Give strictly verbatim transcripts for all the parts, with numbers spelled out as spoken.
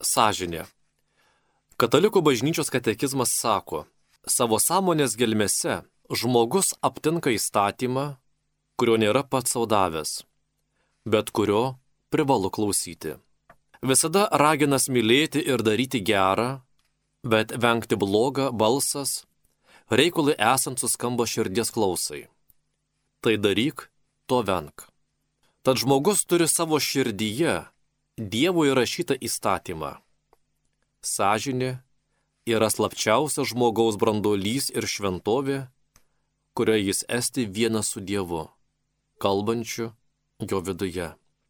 Sąžinė. Katalikų bažnyčios katekizmas sako, savo sąmonės gelmėse žmogus aptinka įstatymą, kurio nėra pats sau davęs, bet kurio privalu klausyti. Visada raginas mylėti ir daryti gerą, bet vengti blogą balsas, reikalui esant suskamba širdies klausai. Tai daryk, to venk. Tad žmogus turi savo širdyje Dievo įrašytą įstatymą. Sąžinė yra slapčiausias žmogaus branduolys ir šventovė, kurioje jis esti vienas su Dievu, kalbančiu jo viduje.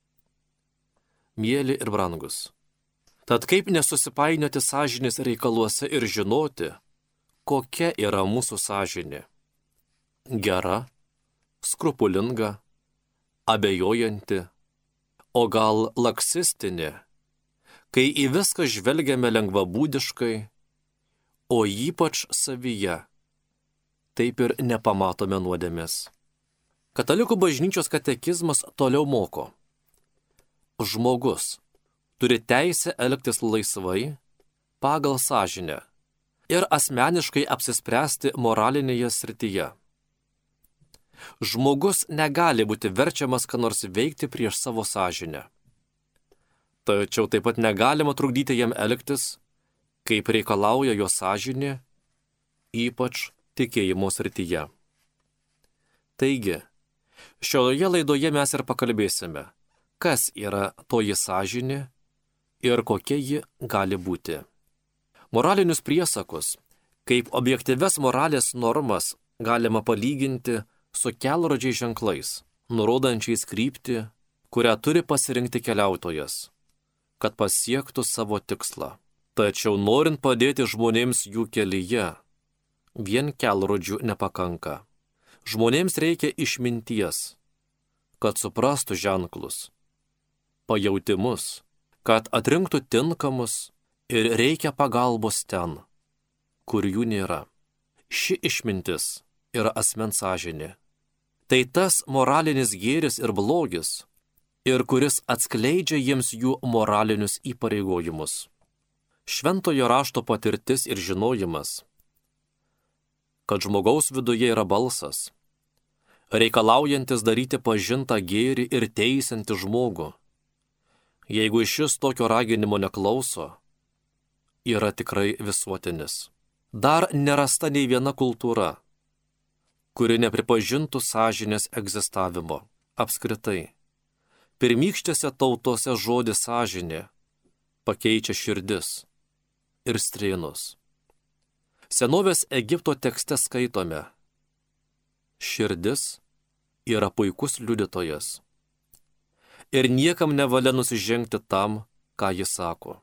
Mieli ir brangus, tad kaip nesusipainioti sąžinės reikaluose ir žinoti, kokia yra mūsų sąžinė? Gera, skrupulinga, abejojanti, o gal laksistinė, kai į viską žvelgiame lengvabūdiškai, o ypač savyje, taip ir nepamatome nuodėmės. Katalikų bažnyčios katekizmas toliau moko. Žmogus turi teisę elgtis laisvai pagal sąžinę ir asmeniškai apsispręsti moralinėje srityje. Žmogus negali būti verčiamas ką nors veikti prieš savo sąžinę. Tačiau taip pat negalima trukdyti jam elgtis, kaip reikalauja jo sąžinė, ypač tikėjimo srityje. Taigi, šioje laidoje mes ir pakalbėsime, kas yra toji sąžinė ir kokia ji gali būti. Moralinius priesakus, kaip objektyves moralės normas, galima palyginti su kelrodžiais ženklais, nurodančiais kryptį, kurią turi pasirinkti keliautojas, kad pasiektų savo tikslą. Tačiau norint padėti žmonėms jų kelyje, vien kelrodžių nepakanka. Žmonėms reikia išminties, kad suprastų ženklus, pajautimus, kad atrinktų tinkamus ir reikia pagalbos ten, kur jų nėra. Ši išmintis yra asmens sąžinė. Tai tas moralinis gėris ir blogis, ir kuris atskleidžia jiems jų moralinius įpareigojimus. Šventojo rašto patirtis ir žinojimas, kad žmogaus viduje yra balsas, reikalaujantis daryti pažintą gėrį ir teisiantį žmogų. Jeigu šis tokio raginimo neklauso, yra tikrai visuotinis. Dar nerasta nei viena kultūra, kuri nepripažintų sąžinės egzistavimo. Apskritai, pirmykštėse tautose žodis sąžinė pakeičia širdis ir strėnus. Senovės Egipto tekste skaitome: širdis yra puikus liudytojas ir niekam nevalia nusižengti tam, ką jis sako.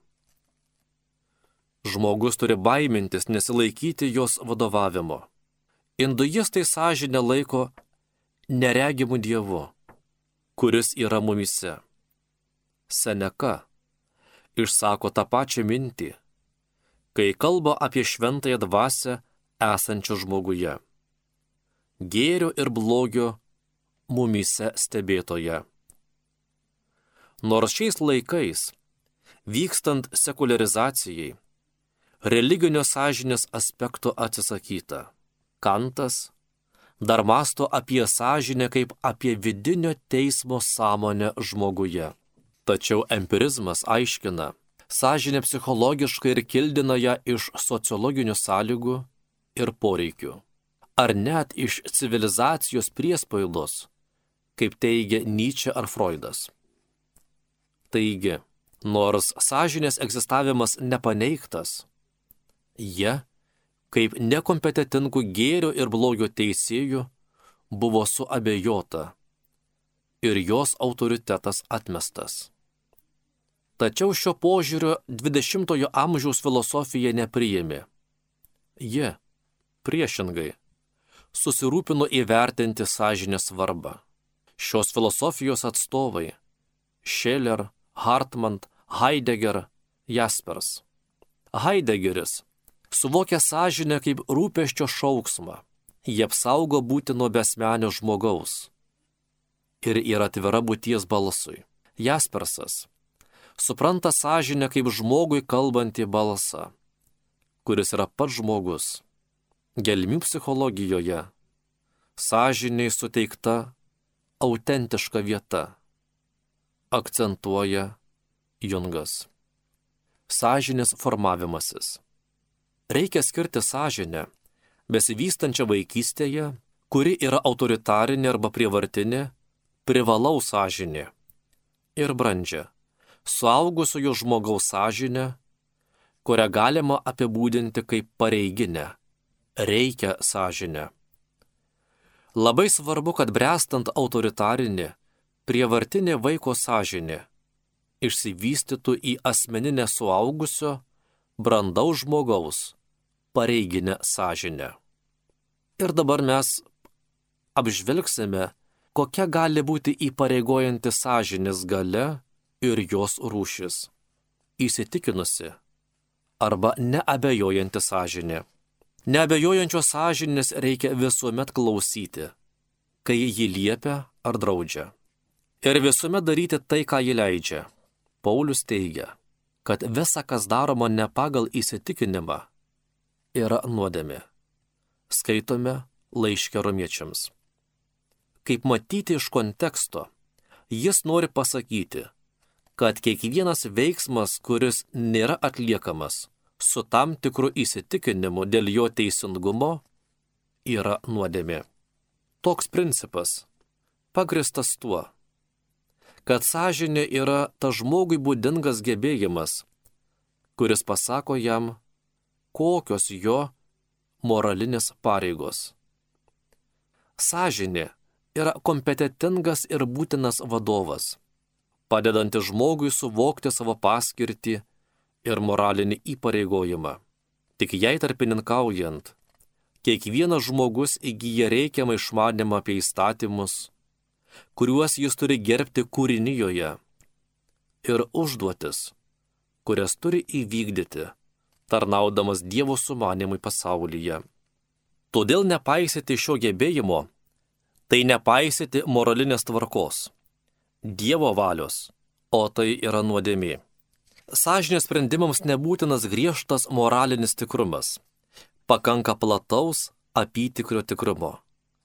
Žmogus turi baimintis nesilaikyti jos vadovavimo. Induistai sąžinę laiko neregimų dievu, kuris yra mumyse. Seneka išsako tą pačią mintį, kai kalba apie šventąją dvasią esančią žmoguje. Gėrio ir blogio mumyse stebėtoje. Nors šiais laikais, vykstant sekuliarizacijai, religinio sąžinės aspekto atsisakyta. Kantas dar mąsto apie sąžinę kaip apie vidinio teismo sąmonę žmoguje. Tačiau empirizmas aiškina, sąžinė psichologiškai ir kildina ją iš sociologinių sąlygų ir poreikių, ar net iš civilizacijos priespaudos, kaip teigia Nyčė ar Freudas. Taigi, nors sąžinės egzistavimas nepaneigtas, jie, kaip nekompetitingų gėrio ir blogio teisėjų, buvo suabejota ir jos autoritetas atmestas. Tačiau šio požiūrio dvidešimtojo amžiaus filosofija nepriėmė. Ji, priešingai, susirūpino įvertinti sąžinės svarbą. Šios filosofijos atstovai Scheler, Hartman, Heidegger, Jaspers. Heideggeris suvokia sąžinę kaip rūpesčio šauksmą. Jie apsaugo būti nuo besmenio žmogaus ir yra atvira būties balsui. Jaspersas supranta sąžinę kaip žmogui kalbantį balsą, kuris yra pats žmogus. Gelmių psichologijoje sąžiniai suteikta autentiška vieta, akcentuoja Jungas. Sąžinės formavimasis. Reikia skirti sąžinę, besivystančią vaikystėje, kuri yra autoritarinė arba prievartinė, privalaus sąžinė, ir brandžią, suaugusiojo žmogaus sąžinę, kurią galima apibūdinti kaip pareiginę, reikia sąžinę. Labai svarbu, kad bręstant autoritarinė, prievartinė vaiko sąžinė išsivystytų į asmeninę suaugusio, brandaus žmogaus, pareiginę sąžinę. Ir dabar mes apžvelgsime, kokia gali būti įpareigojanti sąžinės galia ir jos rūšis. Įsitikinusi arba neabejojanti sąžinė. Neabejojančios sąžinės reikia visuomet klausyti, kai ji liepia ar draudžia. Ir visuomet daryti tai, ką ji leidžia. Paulius teigia, kad visa, kas daroma ne pagal įsitikinimą, yra nuodėmė. Skaitome laiške romiečiams. Kaip matyti iš konteksto, jis nori pasakyti, kad kiekvienas veiksmas, kuris nėra atliekamas su tam tikru įsitikinimu dėl jo teisingumo, yra nuodėmė. Toks principas pagristas tuo, kad sąžinė yra ta žmogui būdingas gebėjimas, kuris pasako jam, kokios jo moralinės pareigos. Sąžinė yra kompetentingas ir būtinas vadovas, padedantis žmogui suvokti savo paskirtį ir moralinį įpareigojimą. Tik jai tarpininkaujant, kiekvienas žmogus įgyja reikiamą išmanymą apie įstatymus, kuriuos jis turi gerbti kūrinijoje, ir užduotis, kurias turi įvykdyti, tarnaudamas Dievo sumanimui pasaulyje. Todėl nepaisyti šio gebėjimo, tai nepaisyti moralinės tvarkos, Dievo valios, o tai yra nuodėmė. Sąžinės sprendimams nebūtinas griežtas moralinis tikrumas, pakanka plataus apytikrio tikrumo.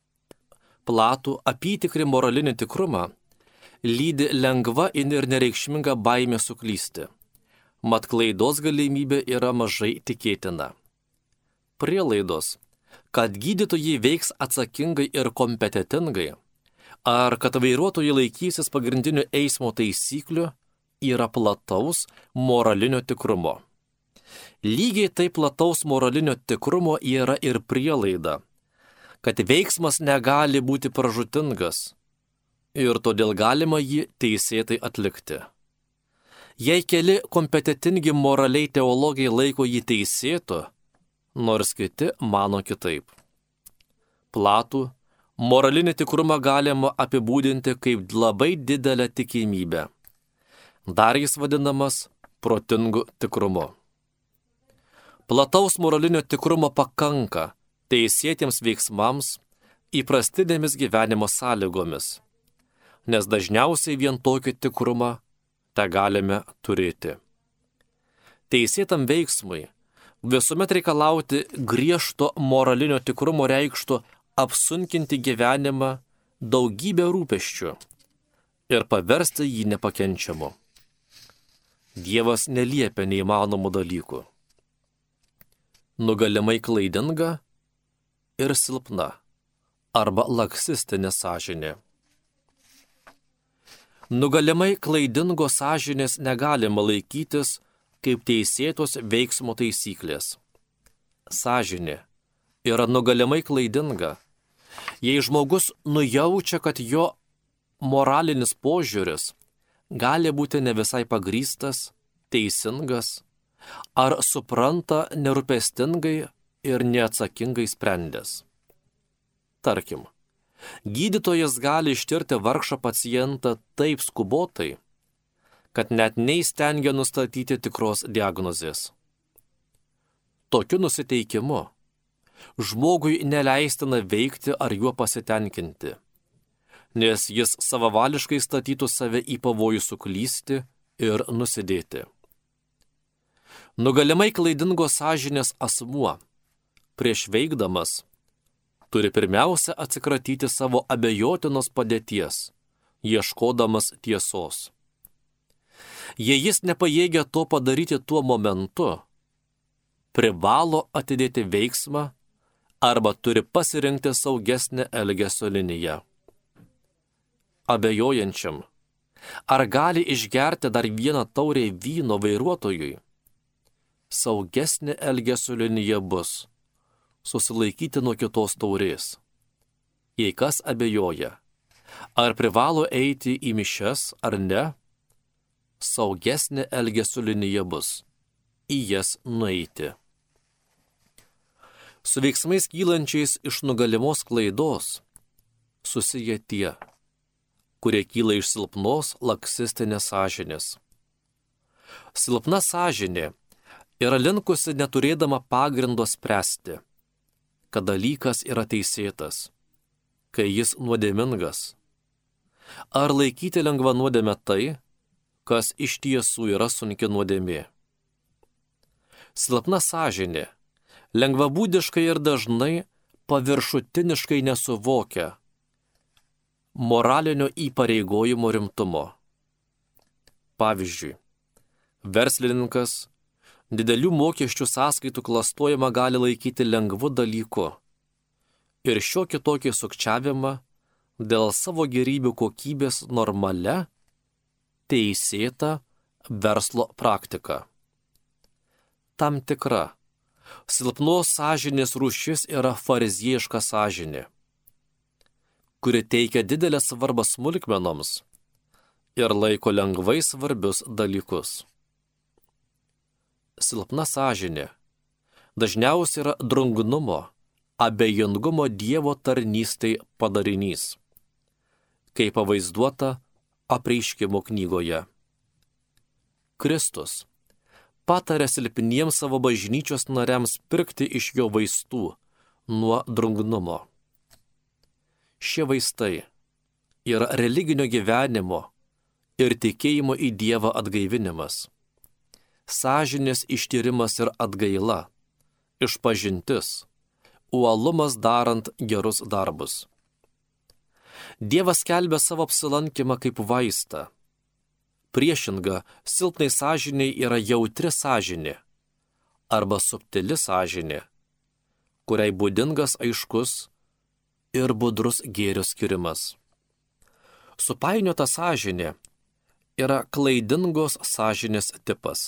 Platų apytikrį moralinį tikrumą lydi lengva ir nereikšminga baimė suklysti, mat klaidos galimybė yra mažai tikėtina. Prielaidos, kad gydytojai veiks atsakingai ir kompetentingai, ar kad vairuotojai laikysis pagrindinių eismo taisyklių, yra plataus moralinio tikrumo. Lygiai taip plataus moralinio tikrumo yra ir prielaida, kad veiksmas negali būti pražūtingas ir todėl galima jį teisėtai atlikti. Jei keli kompetentingi moraliai teologai laiko jį teisėtu, nors kiti mano kitaip. Platų moralinį tikrumą galima apibūdinti kaip labai didelę tikimybę. Dar jis vadinamas protingu tikrumu. Plataus moralinio tikrumo pakanka teisėtiems veiksmams įprastinėmis gyvenimo sąlygomis, nes dažniausiai vien tokį tikrumą te galime turėti. Teisėtam veiksmui visuomet reikalauti griežto moralinio tikrumo reikštų apsunkinti gyvenimą daugybę rūpesčių ir paversti jį nepakenčiamu. Dievas neliepia neįmanomų dalykų. Nugalimai klaidinga ir silpna arba laksistinė sąžinė. Nugalimai klaidingo sąžinės negalima laikytis kaip teisėtos veiksmo taisyklės. Sąžinė yra nugalimai klaidinga, jei žmogus nujaučia, kad jo moralinis požiūris gali būti ne visai pagrįstas, teisingas, ar supranta nerūpestingai ir neatsakingai sprendęs. Tarkim, gydytojas gali ištirti vargšą pacientą taip skubotai, kad net neįstengia nustatyti tikros diagnozės. Tokiu nusiteikimu žmogui neleistina veikti ar juo pasitenkinti, nes jis savavališkai statytų save į pavojų suklysti ir nusidėti. Nugalimai klaidingos sąžinės asmuo, prieš veikdamas, turi pirmiausia atsikratyti savo abejotinos padėties, ieškodamas tiesos. Jei jis nepajėgia to padaryti tuo momentu, privalo atidėti veiksmą arba turi pasirinkti saugesnę elgesio liniją. Abejojančiam, ar gali išgerti dar vieną taurę vyno vairuotojui? Saugesnė elgesio linija bus susilaikyti nuo kitos taurės. Jei kas abejoja, ar privalo eiti į mišias ar ne, saugesnė elgesio linija bus į jas nueiti. Su veiksmais kylančiais iš nugalimos klaidos susiję tie, kurie kyla iš silpnos laksistinės sąžinės. Silpna sąžinė yra linkusi neturėdama pagrindo spręsti, kad dalykas yra teisėtas, kai jis nuodėmingas. Ar laikyti lengva nuodėmę tai, kas iš tiesų yra sunki nuodėmė. Silpna sąžinė lengvabūdiškai ir dažnai paviršutiniškai nesuvokia moralinio įpareigojimo rimtumo. Pavyzdžiui, verslininkas didelių mokesčių sąskaitų klastojimą gali laikyti lengvu dalyku ir šio kitokį sukčiavimą dėl savo gėrybių kokybės normalia, teisėta verslo praktika. Tam tikra silpnos sąžinės rūšis yra fariziejiška sąžinė, kuri teikia didelę svarbą smulkmenoms ir laiko lengvai svarbius dalykus. Silpna sąžinė dažniausiai yra drungnumo, abejingumo Dievo tarnystei padarinys, kaip pavaizduota Apreiškimo knygoje. Kristus patarė silpniems savo bažnyčios nariams pirkti iš jo vaistų nuo drungnumo. Šie vaistai yra religinio gyvenimo ir tikėjimo į Dievą atgaivinimas, sąžinės ištyrimas ir atgaila, išpažintis, uolumas darant gerus darbus. Dievas skelbia savo apsilankymą kaip vaistą. Priešinga silpnai sąžiniai yra jautri sąžinė arba subtili sąžinė, kuriai būdingas aiškus ir budrus gėrio skirimas. Supainiota sąžinė yra klaidingos sąžinės tipas.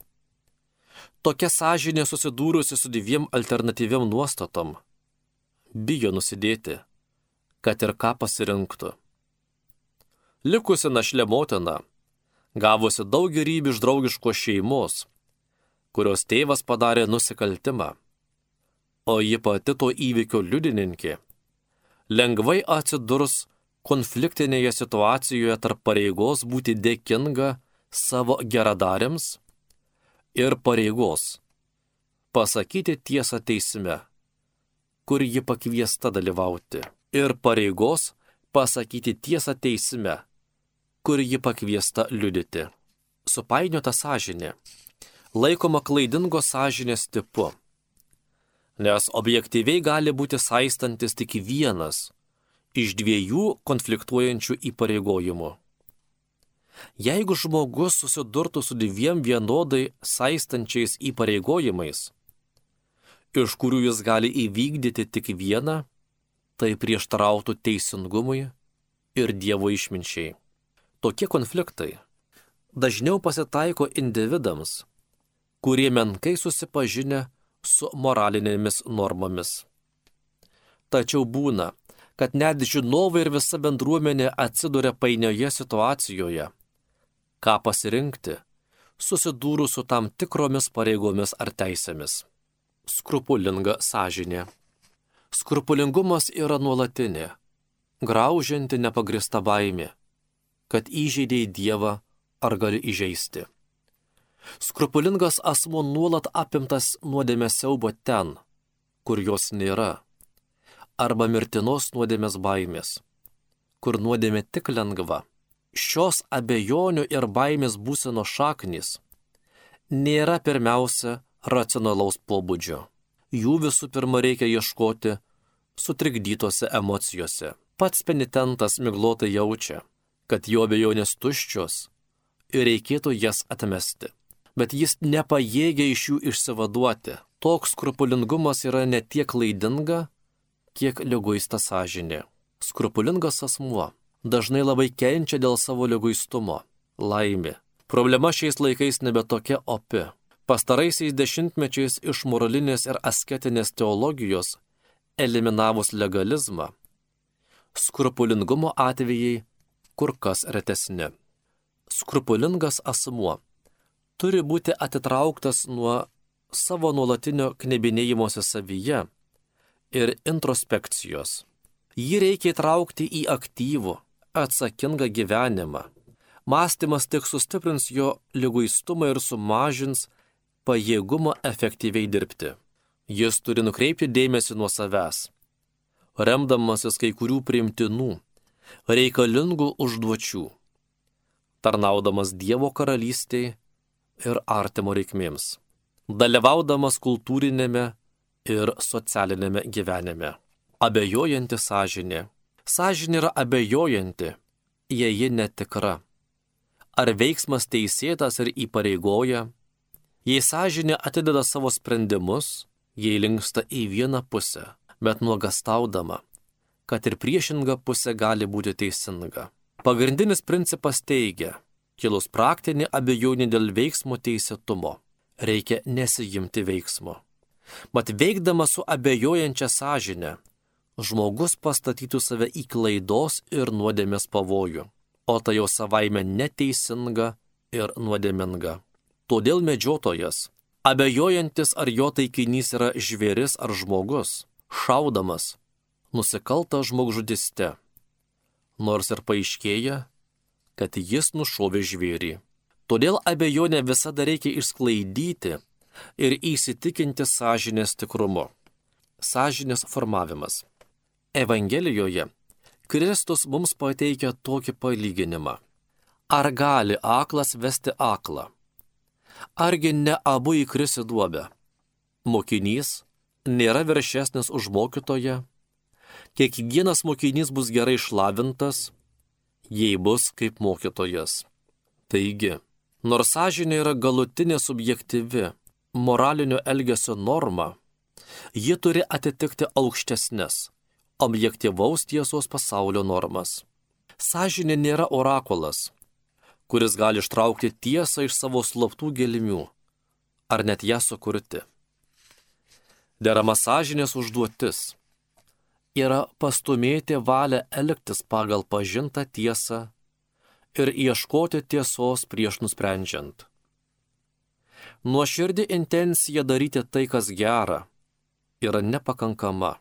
Tokia sąžinė susidūrusi su dviem alternatyviam nuostatom bijo nusidėti, kad ir ką pasirinktų. Likusi našlė motina, gavusi daug gėrybių iš draugiškos šeimos, kurios tėvas padarė nusikaltimą, o ji pati to įvykio liudininkė, lengvai atsidurs konfliktinėje situacijoje tarp pareigos būti dėkinga savo geradariams ir pareigos pasakyti tiesą teisme, kur ji pakviesta dalyvauti, ir pareigos pasakyti tiesą teisme, kur ji pakviesta liudyti. Supainiota sąžinė laikoma klaidingos sąžinės tipu, nes objektyviai gali būti saistantis tik vienas iš dviejų konfliktuojančių įpareigojimų. Jeigu žmogus susidurtų su dviem vienodai saistančiais įpareigojimais, iš kurių jis gali įvykdyti tik vieną, tai prieštarautų teisingumui ir Dievo išminčiai. Tokie konfliktai dažniau pasitaiko individams, kurie menkai susipažinę su moralinėmis normomis. Tačiau būna, kad net žinovai ir visa bendruomenė atsiduria painioje situacijoje, ką pasirinkti, susidūrus su tam tikromis pareigomis ar teisėmis. Skrupulinga sąžinė. Skrupulingumas yra nuolatinė, graužianti nepagrįsta baimė, kad įžeidėjai Dievą ar gali įžeisti. Skrupulingas asmuo nuolat apimtas nuodėmės siaubo ten, kur jos nėra, arba mirtinos nuodėmės baimės, kur nuodėmė tik lengva šios abejonių ir baimės būsenos šaknys nėra pirmiausia racionalaus pobūdžio. Jų visų pirma reikia ieškoti sutrikdytose emocijose. Pats penitentas miglotai jaučia, kad jo abejonės tuščios ir reikėtų jas atmesti. Bet jis nepajėgia iš jų išsivaduoti. Toks skrupulingumas yra ne tiek klaidinga, kiek liguista sąžinė. Skrupulingas asmuo dažnai labai kenčia dėl savo liguistumo. Laimė. Problema šiais laikais nebe tokia opi. Pastaraisiais dešimtmečiais iš moralinės ir asketinės teologijos eliminavus legalizmą, skrupulingumo atvejai kur kas retesni. Skrupulingas asmuo turi būti atitrauktas nuo savo nuolatinio knebinėjimosi savyje ir introspekcijos. Jį reikia įtraukti į aktyvų, atsakingą gyvenimą. Mąstymas tik sustiprins jo liguistumą ir sumažins pajėgumą efektyviai dirbti. Jis turi nukreipti dėmesį nuo savęs, remdamasis kai kurių priimtinų, reikalingų užduočių, tarnaudamas Dievo karalystėje ir artimo reikmėms, dalyvaudamas kultūrinėme ir socialinėme gyvenime. Abejojanti sąžinė. Sąžinė yra abejojanti, jei ji netikra. Ar veiksmas teisėtas ir įpareigoja? Jei sąžinė atideda savo sprendimus, jei linksta į vieną pusę, bet nuogastaudama, kad ir priešinga pusė gali būti teisinga. Pagrindinis principas teigia, kilus praktinė abejonė dėl veiksmo teisėtumo, reikia nesijimti veiksmo. Mat veikdama su abejojančia sąžinė, žmogus pastatytų save į klaidos ir nuodėmės pavojų, o tai jau savaime neteisinga ir nuodėminga. Todėl medžiotojas, abejojantis ar jo taikinys yra žvėris ar žmogus, šaudamas, nusikalta žmogžudyste, nors ir paaiškėja, kad jis nušovė žvėrį. Todėl abejonę visada reikia išsklaidyti ir įsitikinti sąžinės tikrumu. Sąžinės formavimas. Evangelijoje Kristus mums pateikia tokį palyginimą. Ar gali aklas vesti aklą? Argi ne abu įkris į duobę? Mokinys nėra viršesnis už mokytoją. Kiekvienas mokinys bus gerai išlavintas, jei bus kaip mokytojas. Taigi, nors sąžinė yra galutinė subjektyvi, moralinio elgesio norma, ji turi atitikti aukštesnes, objektyvaus tiesos pasaulio normas. Sąžinė nėra orakulas, kuris gali ištraukti tiesą iš savo slaptų gelmių, ar net ją sukurti. Derama sąžinės užduotis yra pastumėti valią elgtis pagal pažintą tiesą ir ieškoti tiesos prieš nusprendžiant. Nuoširdi intencija daryti tai, kas gera, yra nepakankama.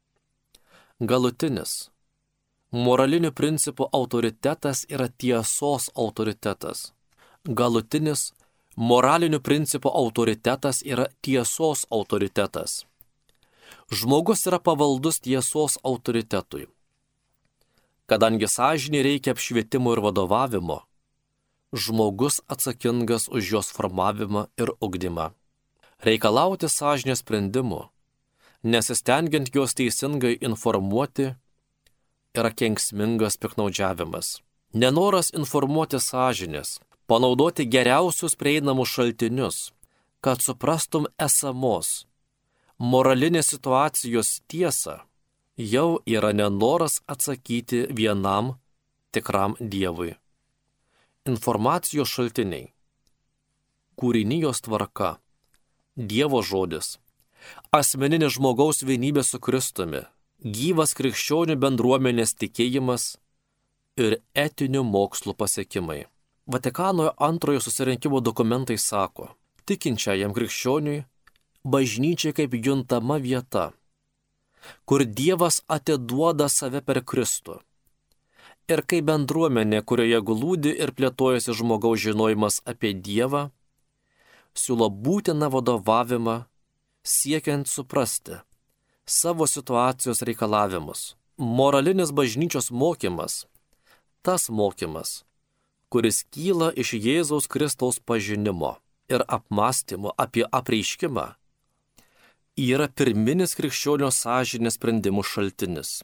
Galutinis, moralinių principų autoritetas yra tiesos autoritetas. Galutinis, moralinių principų autoritetas yra tiesos autoritetas. Žmogus yra pavaldus tiesos autoritetui. Kadangi sąžinė reikia apšvietimo ir vadovavimo, žmogus atsakingas už jos formavimą ir ugdymą. Reikalauti sąžinės sprendimų, nesistengiant jos teisingai informuoti, yra kenksmingas piktnaudžiavimas. Nenoras informuoti sąžinės, panaudoti geriausius prieinamus šaltinius, kad suprastum esamos moralinės situacijos tiesą, jau yra nenoras atsakyti vienam tikram Dievui. Informacijos šaltiniai, kūrinijos tvarka, Dievo žodis, asmeninis žmogaus vienybė su Kristumi, gyvas krikščionių bendruomenės tikėjimas ir etinių mokslų pasiekimai. Vatikano antrojo susirinkimo dokumentai sako, tikinčiajam krikščioniui bažnyčia kaip juntama vieta, kur Dievas atiduoda save per Kristų. Ir kaip bendruomenė, kurioje glūdi ir plėtojasi žmogaus žinojimas apie Dievą, siūlo būtiną vadovavimą, siekiant suprasti savo situacijos reikalavimus. Moralinis bažnyčios mokymas, tas mokymas, kuris kyla iš Jėzaus Kristaus pažinimo ir apmąstymo apie apreiškimą, yra pirminis krikščionio sąžinės sprendimų šaltinis.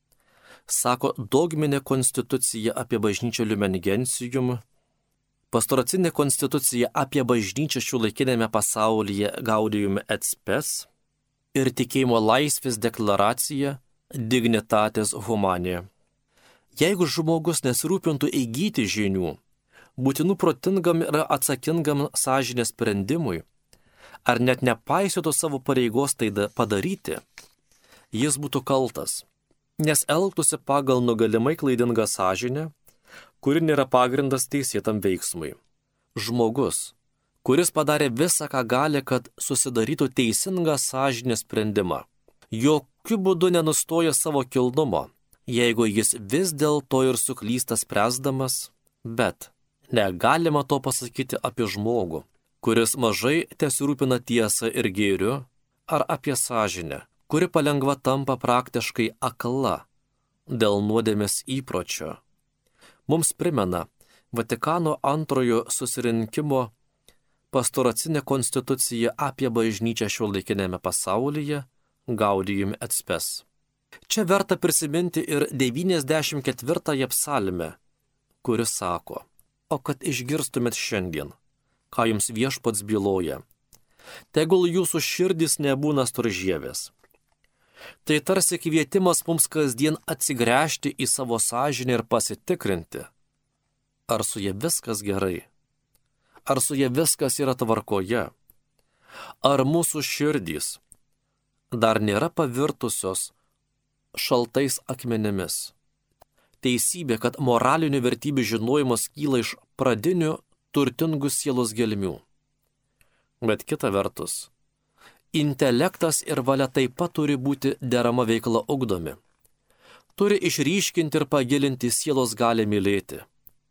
Sako dogminė konstitucija apie bažnyčią Lumen Gentium, pastoracinė konstitucija apie bažnyčią šiuolaikinėme pasaulyje Gaudium et Spes ir tikėjimo laisvės deklaracija Dignitatis Humanae. Jeigu žmogus nesirūpintų įgyti žinių, būtinų protingam ir atsakingam sąžinės sprendimui, ar net nepaisytų savo pareigos tai padaryti, jis būtų kaltas, nes elgtųsi pagal nugalimai klaidingą sąžinę, kuri nėra pagrindas teisėtam veiksmui. Žmogus, kuris padarė visą, ką gali, kad susidarytų teisingą sąžinės sprendimą, jokių būdų nenustoja savo kilnumo, jeigu jis vis dėlto ir suklysta spręsdamas, bet negalima to pasakyti apie žmogų, kuris mažai tesirūpina tiesą ir gėriu, ar apie sąžinę, kuri palengva tampa praktiškai akla dėl nuodėmės įpročio. Mums primena Vatikano antrojo susirinkimo pastoracinė konstitucija apie bažnyčią šiuolaikinėme pasaulyje Gaudium et Spes. Čia verta prisiminti ir devyniasdešimt ketvirtąją psalmę, kuris sako: o kad išgirstumėt šiandien, ką jums viešpats byloja, tegul jūsų širdys nebūna storžėvės. Tai tarsi kvietimas mums kasdien atsigręžti į savo sąžinę ir pasitikrinti, ar su ja viskas gerai, ar su ja viskas yra tvarkoje, ar mūsų širdys dar nėra pavirtusios šaltais akmenimis. Teisybė, kad moralinių vertybių žinojimas kyla iš pradinių turtingų sielos gelmių. Bet kita vertus, intelektas ir valia taip pat turi būti derama veikla ugdomi. Turi išryškinti ir pagilinti sielos galią mylėti.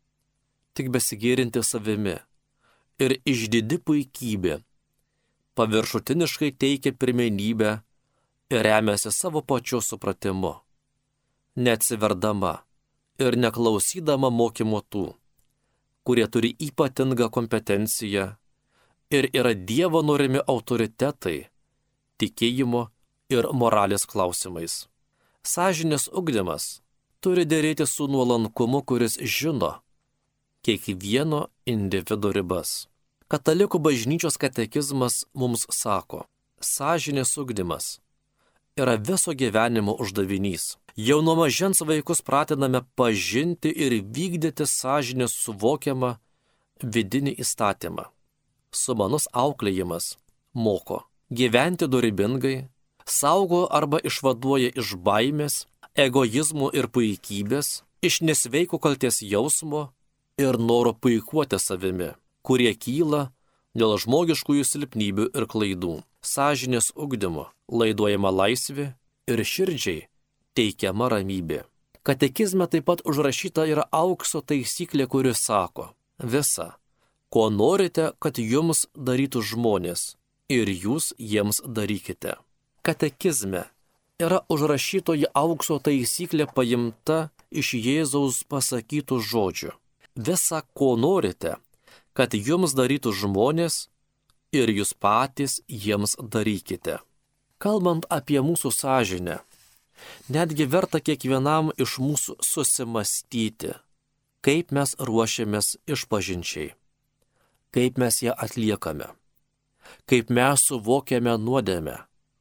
Tik besigėrinti savimi ir išdidi puikybė paviršutiniškai teikia pirmenybę ir remiasi savo pačiu supratimu, neatsiverdama ir neklausydama mokymo tų, kurie turi ypatingą kompetenciją ir yra Dievo norimi autoritetai tikėjimo ir moralės klausimais. Sąžinės ugdymas turi derėti su nuolankumu, kuris žino kiekvieno individo ribas. Katalikų bažnyčios katekizmas mums sako, sąžinės ugdymas yra viso gyvenimo uždavinys. Jau nuo mažens vaikus pratiname pažinti ir vykdyti sąžinės suvokiamą vidinį įstatymą. Sumanus auklėjimas moko gyventi dorybingai, saugo arba išvaduoja iš baimės, egoizmo ir puikybės, iš nesveiko kaltės jausmo ir noro puikuoti savimi, kurie kyla dėl žmogiškųjų silpnybių ir klaidų. Sąžinės ugdymo laiduojama laisvė ir širdžiai teikiama ramybė. Katekizme taip pat užrašyta yra aukso taisyklė, kuri sako: visa, ko norite, kad jums darytų žmonės, ir jūs jiems darykite. Katekizme yra užrašytoji aukso taisyklė paimta iš Jėzaus pasakytų žodžių. Visa, ko norite, kad jums darytų žmonės, ir jūs patys jiems darykite. Kalbant apie mūsų sąžinę, netgi verta kiekvienam iš mūsų susimastyti, kaip mes ruošiamės išpažinčiai, kaip mes ją atliekame, kaip mes suvokiame nuodėmę,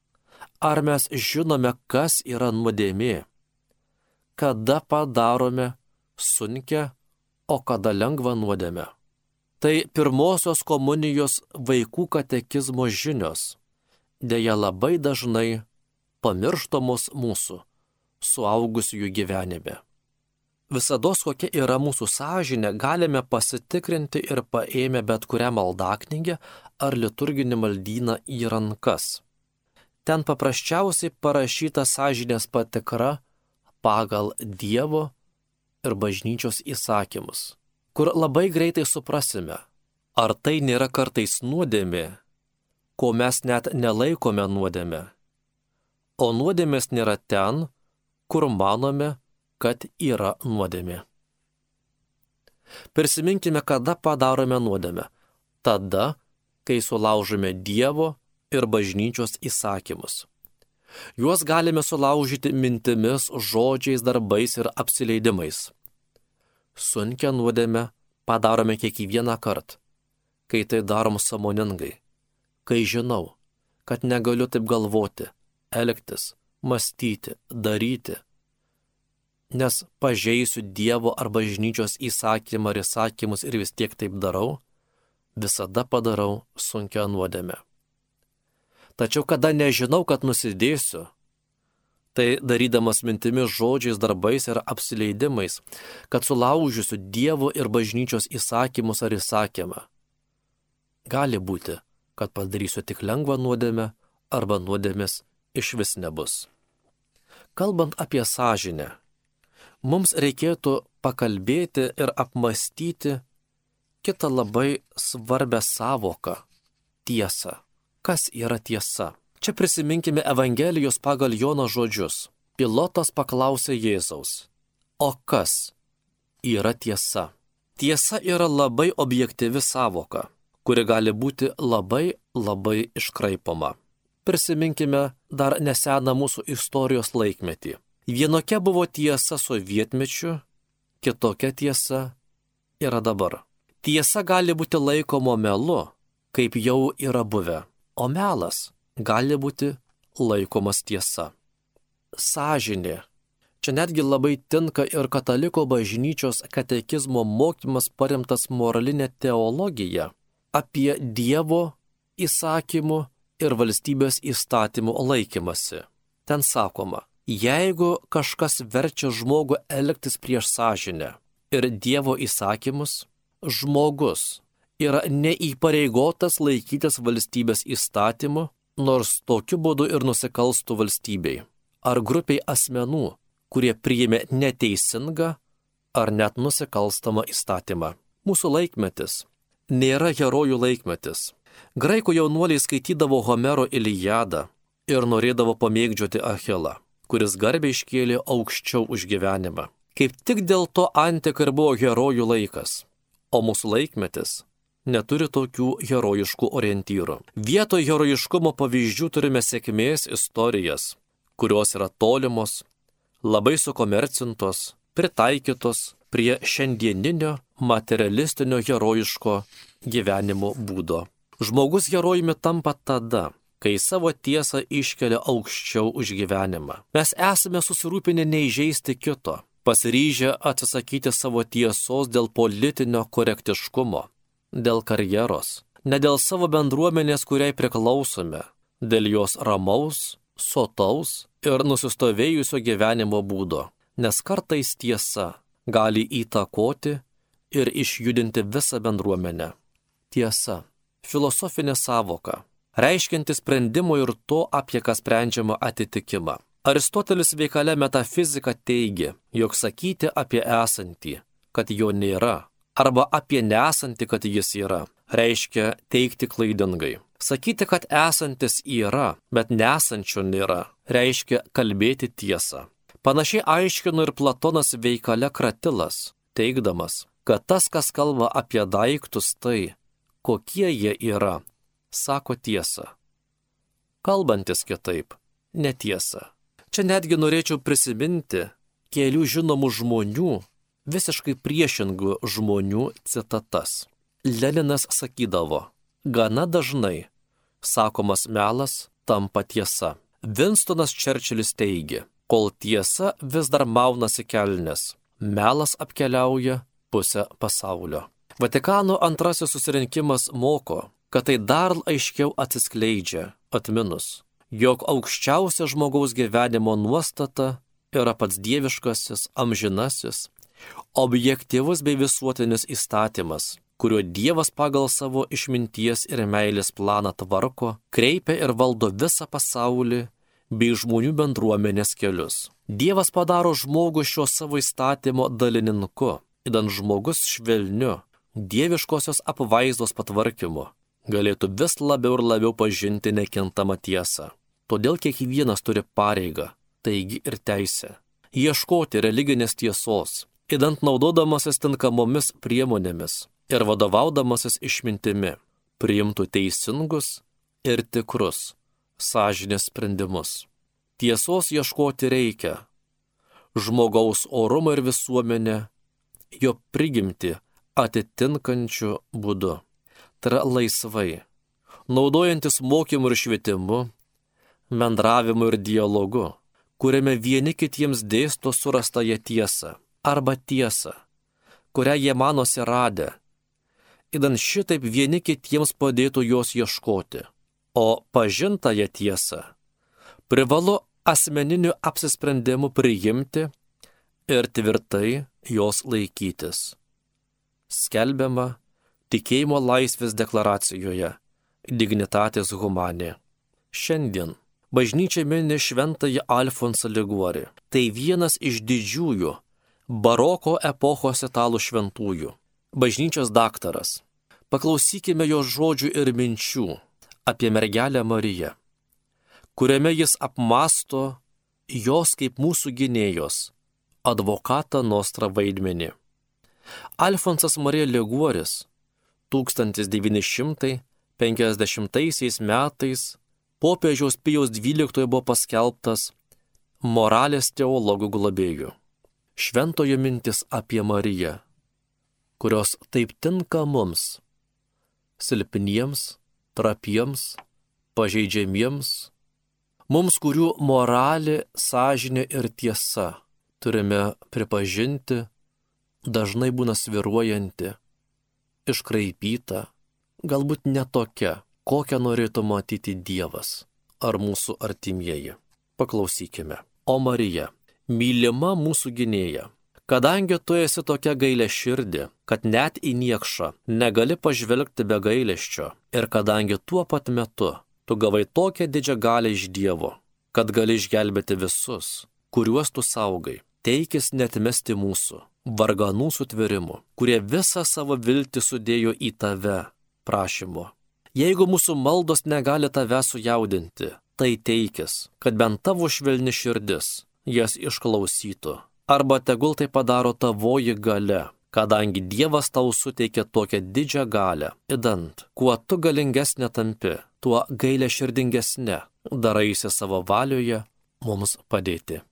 ar mes žinome, kas yra nuodėmė, kada padarome sunkią, o kada lengvą nuodėmę. Tai pirmosios komunijos vaikų katekizmo žinios, deja labai dažnai pamirštamos mūsų suaugusiųjų gyvenime. Visados kokia yra mūsų sąžinė, galime pasitikrinti ir paėmę bet kurią maldaknygę ar liturginį maldyną į rankas. Ten paprasčiausiai parašyta sąžinės patikra pagal Dievo ir bažnyčios įsakymus, kur labai greitai suprasime, ar tai nėra kartais nuodėmė, ko mes net nelaikome nuodėmė, o nuodėmės nėra ten, kur manome, kad yra nuodėmė. Prisiminkime, kada padarome nuodėmę. Tada, kai sulaužome Dievo ir bažnyčios įsakymus. Juos galime sulaužyti mintimis, žodžiais, darbais ir apsileidimais. Sunkią nuodėmę padarome kiekvieną kartą, kai tai darom sąmoningai, kai žinau, kad negaliu taip galvoti, elgtis, mąstyti, daryti, nes pažeisiu Dievo ar bažnyčios įsakymą ar įsakymus ir vis tiek taip darau, visada padarau sunkią nuodėmę. Tačiau kada nežinau, kad nusidėsiu, tai darydamas mintimis, žodžiais, darbais ir apsileidimais, kad sulaužysiu Dievo ir bažnyčios įsakymus ar įsakymą. Gali būti, kad padarysiu tik lengvą nuodėmę arba nuodėmės išvis nebus. Kalbant apie sąžinę, mums reikėtų pakalbėti ir apmastyti kitą labai svarbią sąvoką – tiesą. Kas yra tiesa? Čia prisiminkime Evangelijos pagal Jono žodžius. Pilotas paklausė Jėzaus, o kas yra tiesa? Tiesa yra labai objektyvi sąvoka, kuri gali būti labai, labai iškraipoma. Prisiminkime dar neseną mūsų istorijos laikmetį. Vienokia buvo tiesa sovietmečiu, kitokia tiesa yra dabar. Tiesa gali būti laikoma melu, kaip jau yra buvę, o melas gali būti laikomas tiesa. Sąžinė. Čia netgi labai tinka ir kataliko bažnyčios katekizmo mokymas paremtas moralinė teologija apie Dievo įsakymų ir valstybės įstatymų laikymasi. Ten sakoma, jeigu kažkas verčia žmogų elgtis prieš sąžinę ir Dievo įsakymus, žmogus yra neįpareigotas laikytis valstybės įstatymų, nors tokiu būdu ir nusikalstų valstybei ar grupiai asmenų, kurie priėmė neteisingą ar net nusikalstamą įstatymą. Mūsų laikmetis nėra herojų laikmetis. Graikų jaunuoliai skaitydavo Homero Iliadą ir norėdavo pamėgdžioti Achilą, kuris garbę iškėlė aukščiau už gyvenimą. Kaip tik dėl to antika ir buvo herojų laikas, o mūsų laikmetis neturi tokių herojiškų orientyrų. Vietoj herojiškumo pavyzdžių turime sėkmės istorijas, kurios yra tolimos, labai sukomercintos, pritaikytos prie šiandieninio materialistinio herojiško gyvenimo būdo. Žmogus herojumi tampa tada, kai savo tiesą iškelia aukščiau už gyvenimą. Mes esame susirūpinę neįžeisti kito, pasiryžę atsisakyti savo tiesos dėl politinio korektiškumo, dėl karjeros, ne dėl savo bendruomenės, kuriai priklausome, dėl jos ramaus, sotaus ir nusistovėjusio gyvenimo būdo, nes kartais tiesa gali įtakoti ir išjudinti visą bendruomenę. Tiesa – filosofinė sąvoka, reiškianti sprendimo ir to, apie ką sprendžiama atitikimą. Aristotelis veikale Metafizika teigia, jog sakyti apie esantį, kad jo nėra, arba apie nesantį, kad jis yra, reiškia teigti klaidingai. Sakyti, kad esantis yra, bet nesančio nėra, reiškia kalbėti tiesą. Panašiai aiškino ir Platonas veikale Kratilas, teigdamas, kad tas, kas kalba apie daiktus tai, kokie jie yra, sako tiesą. Kalbantis kitaip, netiesa. Čia netgi norėčiau prisiminti kelių žinomų žmonių, visiškai priešingų žmonių citatas. Leninas sakydavo, gana dažnai sakomas melas tampa tiesa. Winstonas Churchillis teigia, kol tiesa vis dar maunasi kelnes, melas apkeliauja pusę pasaulio. Vatikano antrasis susirinkimas moko, kad tai dar aiškiau atsiskleidžia, atminus, jog aukščiausia žmogaus gyvenimo nuostata yra pats dieviškasis, amžinasis, objektyvus bei visuotinis įstatymas, kuriuo Dievas pagal savo išminties ir meilės planą tvarko, kreipia ir valdo visą pasaulį bei žmonių bendruomenės kelius. Dievas padaro žmogų šio savo įstatymo dalininku, idant žmogus švelniu, dieviškosios apvaizdos patvarkymu galėtų vis labiau ir labiau pažinti nekintamą tiesą. Todėl kiekvienas turi pareigą, taigi ir teisę, ieškoti religinės tiesos idant naudodamasis tinkamomis priemonėmis ir vadovaudamasis išmintimi, priimtų teisingus ir tikrus sąžinės sprendimus. Tiesos ieškoti reikia, žmogaus orumą ir visuomenę, jo prigimtį atitinkančiu būdu. Tai yra laisvai, naudojantis mokymu ir švietimu, bendravimu ir dialogu, kuriame vieni kitiems dėsto surastąją tiesą arba tiesą, kurią jie manosi radę, idant šitaip vieni kitiems padėtų jos ieškoti, o pažintąją tiesą privalu asmeniniu apsisprendimu priimti ir tvirtai jos laikytis. Skelbiama tikėjimo laisvės deklaracijoje Dignitatis Humanae. Šiandien bažnyčia mini šventąjį Alfonsą Liguorį. Tai vienas iš didžiųjų baroko epochos italų šventųjų. Bažnyčios daktaras. Paklausykime jo žodžių ir minčių apie mergelę Mariją, kuriame jis apmąsto jos kaip mūsų gynėjos, advokatą nostra vaidmenį. Alfonsas Marija Liguoris tūkstantis devyni šimtai penkiasdešimtaisiais metais popiežiaus Pijaus dvyliktojo buvo paskelbtas moralės teologų globėjų. Šventojo mintis apie Mariją, kurios taip tinka mums, silpniems, trapiems, pažeidžiamiems, mums, kurių moralė, sąžinė ir tiesa, turime pripažinti, dažnai būna svyruojanti, iškraipyta, galbūt ne tokia, kokią norėtų matyti Dievas ar mūsų artimieji. Paklausykime. O Marija, mylima mūsų gynėja, kadangi tu esi tokia gailiaširdė, kad net į niekšą negali pažvelgti be gailesčio, ir kadangi tuo pat metu tu gavai tokią didžią galią iš Dievo, kad gali išgelbėti visus, kuriuos tu saugai, teikis neatmesti mūsų, varganų sutvėrimų, kurie visą savo viltį sudėjo į tave prašymu. Jeigu mūsų maldos negali tave sujaudinti, tai teikis, kad bent tavo švelni širdis jas išklausytų, arba tegul tai padaro tavoji galia, kadangi Dievas tau suteikė tokią didžią galią, idant, kuo tu galingesnė tampi, tuo gailiaširdingesnė daraisi savo valioje mums padėti.